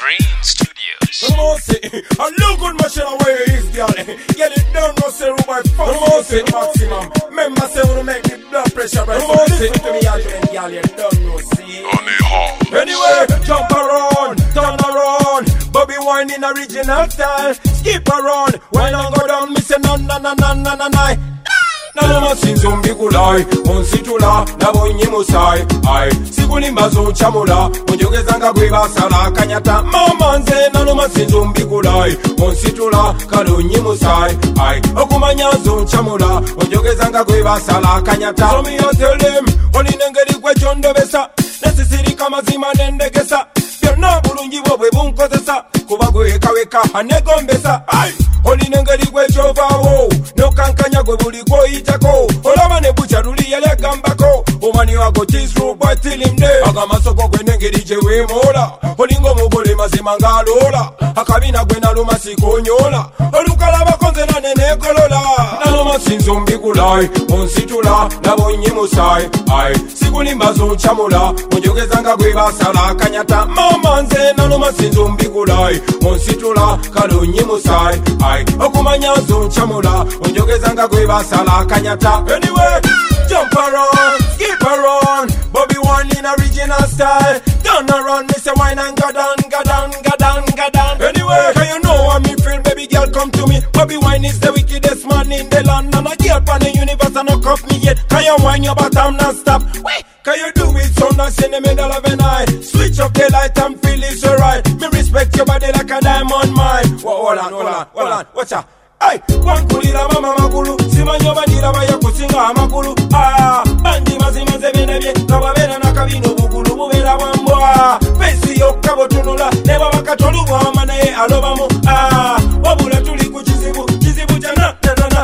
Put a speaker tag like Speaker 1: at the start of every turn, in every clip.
Speaker 1: Green Studios.
Speaker 2: A look good machine away is girl. Get it done, no say by fuck maximum. Remember say when make the blood pressure rise. Listen to me again, girl, you don't know see. Anyway, jump around, turn around. Bobby wine in original style. Skip around, when I go down, me say na na na na na na na. Nano masinzo mbikulai, onsitula, nabo nyimusai. Ai, sikulimba chamula, unjogezanga kwibasala kanyata. Mama nze nano masinzo mbikulai, onsitula, kalo nyimusai. Ai, okumanya chamula, unjogezanga kwibasala kanyata. So me I tell them, olinengeri kwe chondo besa. Nesisiri kama zima nendegesa. Byonna bulungi bwe bunkozesa. Kuba gweka hanegombesa. Ai, olinengeri kwe chovawo. No kankanya gwe buli koyitako. Olaba ne bucha luli yalegambako. Omani wako chisru boy till him day. Agamasoko gwe nengeri je wemola. Olingo mugole mazima ngalola. Akabina gwe naluma sikonyola. Olukalaba konze na nene kolola. Naluma sinzo mbikulai. Onsitula nabo nyimusai. Ai, sikulimba chamula. Unjogezanga gwe basala kanyata. Mama nze naluma sinzo mbikulai. Onsitula kalo nyimusai. Ai, okumanya chamula. Unjogezanga gwe basala kanyata. Anyway, jump around, skip around. Bobby one in original style. Turn around, me say wine and go down, go down, go down, go down. Anyway, can you know how me feel, baby girl, come to me. Bobby wine is the wickedest man in the land. And a girl from the universe and no cuff me yet. Can you wine your bottom not stop? Wait, can you do it so nice in the middle of the night? Switch up the light and feel it's alright. Me respect your body like a diamond mine. Hold on, watch out. Ay, wankulira mama makulu. Simanyo bandira baya kusinga amakulu. Ah, bandi mazima zebenebye. Kababera nakabino bugulu bubera bambwa. Pesi yokabo tunula. Neba bakatolubu amanaye alobamu. Ah, wabula tuli kuchizibu. Chizibu jana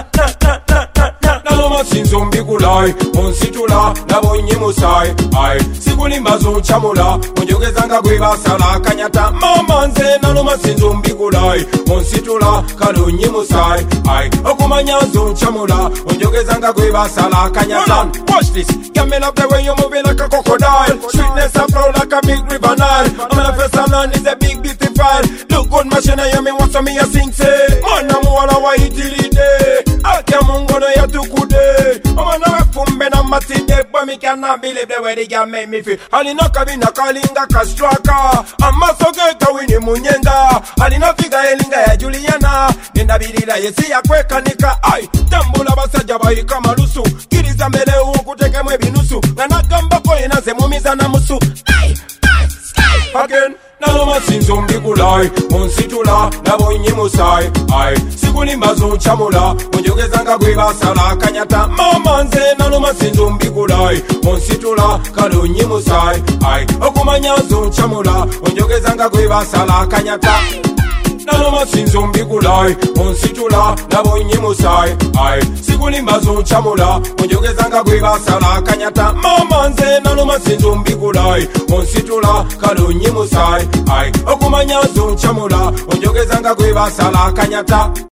Speaker 2: na. Naloma sinzo mbikulai. Onsitula nabo nyimusai. Ai, sikulimba chamula. Unjogezanga gwe basala kanyata. Mama nze naloma sinzo mbikulai. Onsitula kalo nyimusai. Ai, okumanya chamula. Unjogezanga gwe basala kanyata. Watch this. Girl, me love the way you moving like a crocodile. Sweetness and flow like a big river Nile. I'm in a first salon is a big beautiful. Look good machine I hear me want some me a sing say. Man I'm all a white day. Ake mungo no ya tukude. I'm a fumbe na matide. But me cannot believe the way the girl make me feel. Alina kabina kalinga kastraka. I'm a so good to win munyenga. Alina figa elinga ya Juliana. Nenda bidila yesi ya kweka nika. Ai, tambula basaja bayi kama lusu. Kiriza mbele ukuteke mwe binusu. Ngana gamba ko inaze mumiza na musu. Ai, again. Naloma sinzo mbikulai. Onsitula nabo nyimusai. Ai, sikulimba chamula. Unjogezanga gwe basala kanyata. Mama nze naloma sinzo mbikulai. Onsitula kalo nyimusai. Ai, okumanya chamula. Unjogezanga gwe basala kanyata. Naloma sinzo mbikulai. Onsitula nabo nyimusai. Ai, sikulimba chamula. Unjogezanga gwe basala kanyata. Mama nze naloma sinzo mbikulai. Onsitula kalo nyimusai. Ai, okumanya chamula. Unjogezanga gwe basala kanyata.